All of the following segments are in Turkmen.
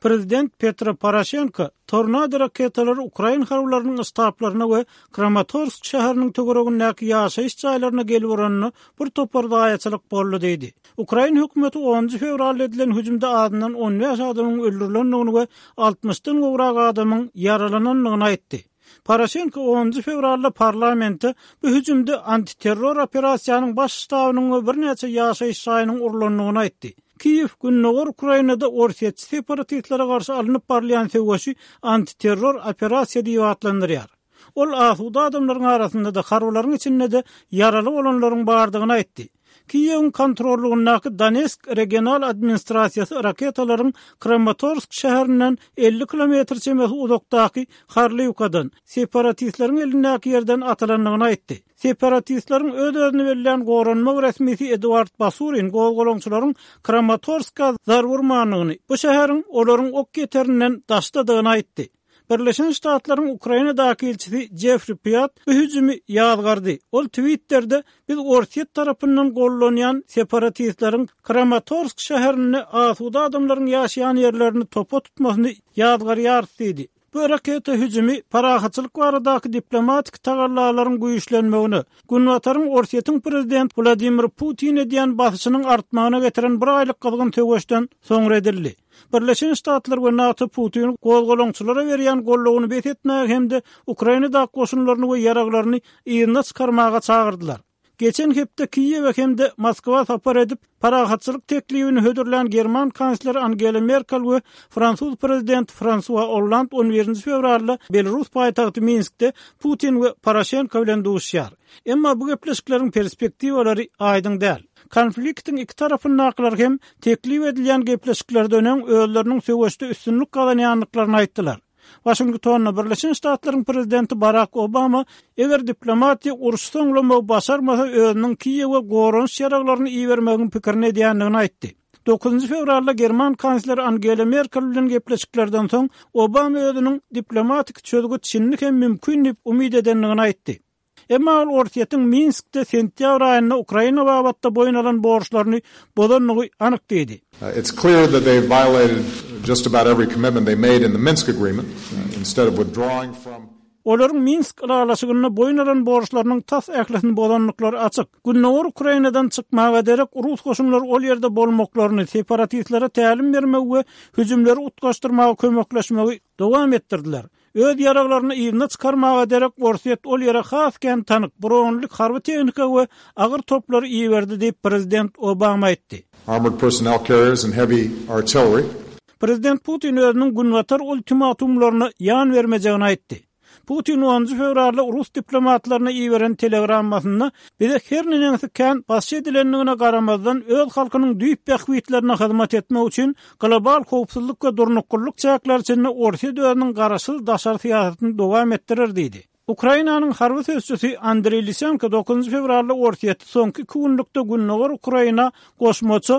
Prezident Petro Poroshenko tornado raketalary Ukraina harwlarynyň ystaplaryna we Kramatorsk şäheriniň tögeregindäki ýaşaýyş jaýlaryna gelip uranyny bir topar daýaçylyk boldy diýdi. Ukraina hökümeti 10 fevral edilen hüjümde adından 15 adamyň öldürilendigini we 60-dan gowrak adamyň yaralananyny aýtdy. Poroshenko 10 fevralda parlamentde bu hüjümde antiterror operasiýanyň baş ştabynyň we bir neçe ýaşaýyş jaýynyň urulanyny aýtdy. Kiev günnäger Ukrainada orsiýetçi separatistlere garşy alınıp barlayan töwgeşi antiterror operasiýa diýip adlandyrýar. Ol asuda adamlaryň arasynda da harwlaryň içinde de yaraly bolanlaryň bardygyny aýtdy. Kiýewiň kontrollugyndäki Donetsk regional administrasiýasy raketalaryň Kramatorsk şäherinden 50 kilometr çemesi uzakdaky Harlyukadan separatistleriň elindäki ýerden atylandygyny aýtdy. Separatistleriň öz-özüne berilen goranma resmisi Eduard Basurin golgoloňçularyň Kramatorska zar vurmanyny, bu şäheriň olaryň ok geterinden daşladygyny aýtdy. Birleşen Ştatlaryň Ukrainadaky elçisi Jeffrey Piat bu hüjümi ýazgardy. Ol Twitter'de biz Orsiýet tarapyndan gollanýan separatistleriň Kramatorsk şäherini asuda adamlaryň ýaşaýan ýerlerini topa tutmasyny ýazgarýar diýdi. Bu raketa hüjümi parahatçylyk baradaky diplomatik tagarlalaryň güýçlenmegini, Günwataryň Orsiýetiň prezident Vladimir Putin edýän basyşynyň artmagyna getiren bir aýlyk gazgyn töweşden soňra edildi. Birleşen Ştatlar we NATO Putin golgoloňçulara berýän gollugyny betetmäge hemde Ukrainada goşunlaryny we ýaraglaryny ýygyna çykarmaga çagyrdylar. Geçen hepde Kiýew hemde Moskwa sapar edip parahatçylyk teklibini hödürlän German kansleri Angela Merkel we Fransuz prezident François Hollande 11 fevralda Belarus paýtagty Minskde Putin we Poroshenko bilen duşýar. Emma bu gepleşikleriň perspektiwalary aýdyň däl. Konfliktin iki tarafın naklar hem teklif edilen gepleşikler dönen öğülerinin söwüşde üstünlük kalanyanlıklarını aýtdylar. Washington'da Birleşen Ştatlaryň prezidenti Barack Obama eger diplomatiýa uruş soňlamagy başarmasa özüniň Kiýewe gorunç ýaraglaryny iýermegiň pikirini edýändigini aýtdy. 9 fevralda German kansleri Angela Merkel bilen gepleşiklerden soň Obama özüniň diplomatik çözgü çinlik hem mümkin diýip umyd edenligini aýtdy. Emma Orsiýetiň Minskde sentýabr aýynda Ukraina babatda boyun alan borçlaryny bodanlygy anyk diýdi. It's clear that they violated just about every commitment they made in the Minsk agreement instead of withdrawing from. Olaryň Minsk aralaşygyna boyun alan borçlarynyň tas ählesini bodanlyklary açyk. Günnäger Ukrainadan çykmaga ederek Rus goşunlary ol ýerde bolmaklaryny, separatistlere tälim bermegi we hüjümleri utgaşdyrmaga kömekleşmegi dowam etdirdiler. Öz ýaraglaryny ýygyna çykarmaga ederek Orsiýet ol ýere hasken tanyk bronlyk harby tehnika we agyr toplary iýerdi diýip prezident Obama aýtdy. Armored personnel carriers and heavy artillery. Prezident Putin özüniň Günwatar ultimatumlaryna ýan vermejegini aýtdy. Putin 10 fevralda Rus diplomatlaryna iýeren telegrammasyna bize her näme kan başy edilendigine garamazdan öz halkynyň düýp bähwitlerine hyzmat etmek üçin global howpsuzlyk we durnukullyk çäkler içinde Orsiýa döwrüniň garaşsyz daşar siýasatyny dowam etdirir diýdi. Ukrainanyň harby sözçüsi Andrei Lysenko 9 fevralda Orsiýetde soňky 2 günlükde günnäger Ukraina goşmaçy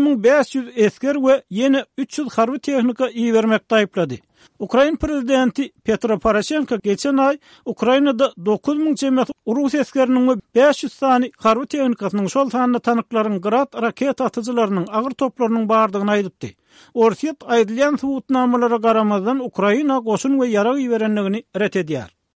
1500 esker we ýene 300 harby tehnika iýermekde aýplady. Ukraina prezidenti Petro Poroshenko geçen ay Ukrainada 9000 çemet Rus eskeriniň we 500 sany harby tehnikasynyň şol sanyna tanyklaryň Grad raket atyjylarynyň agyr toplarynyň bardygyny aýdypdy. Orsiýet aýdylýan subutnamalara garamazdan Ukraina goşun we ýarag iýerenligini ret edýär.